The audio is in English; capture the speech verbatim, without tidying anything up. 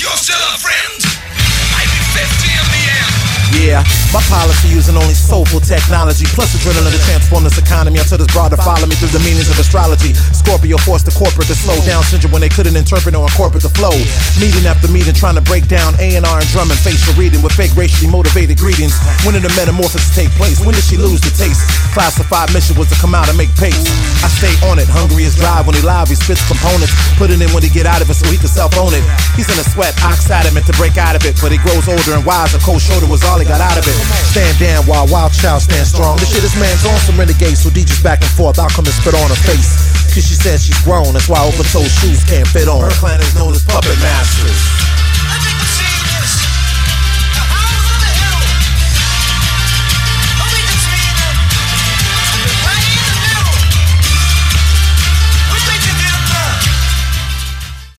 You're still a friend. Maybe fifty in the end. Yeah, my policy using only soulful technology, plus adrenaline to transform this economy until this broad to follow me through the meanings of astrology. Scorpio forced the corporate to slow down syndrome when they couldn't interpret or incorporate the flow. Meeting after meeting, trying to break down A and R and drum and facial reading with fake racially motivated greetings. When did the metamorphosis take place? When did she lose the taste? Classified mission was to come out and make pace. I stay on it, hungry as drive when he live, he spits components. Put it in when he get out of it so he can self-own it. He's in a sweat, ox adamant to break out of it, but he grows older and wiser. Cold shoulder was all he got out of it. Stand down while Wild Child stands strong. This shit is man's on some renegade, so D J's back and forth. I'll come and spit on her face. Cause she says she's grown, that's why open-toed shoes can't fit on. Her clan is known as Puppet Master.